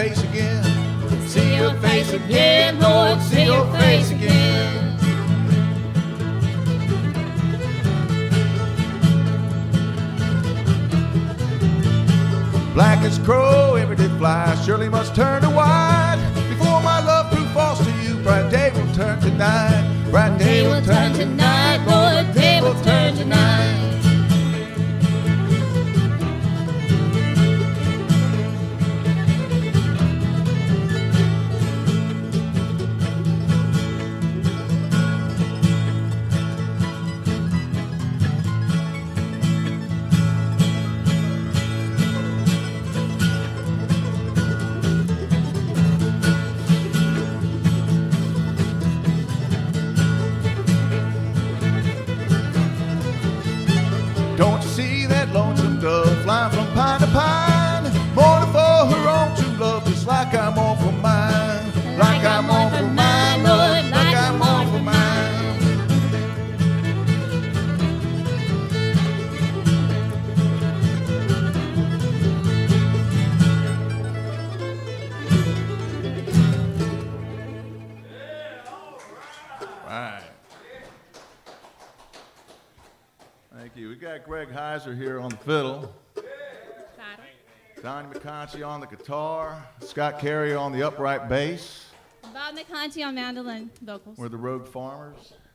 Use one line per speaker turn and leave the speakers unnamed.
face again. See your face again, Lord, see your face again. Black as crow, every day flies, surely must turn to white. Before my love prove false to you, bright day will turn to night. Bright day will turn to night, Lord, day will turn to night. Don't you see that lonesome dove flying from pine to pine, mourning for her own true love, just like I'm on for mine. Like I'm on for mine, Lord, like I'm on for mine. Right. Thank you. We got Greg Heiser here on the fiddle, Donnie McConchie on the guitar, Scott Carey on the upright bass.
Bob McConchie on mandolin vocals.
We're the Rogue Farmers.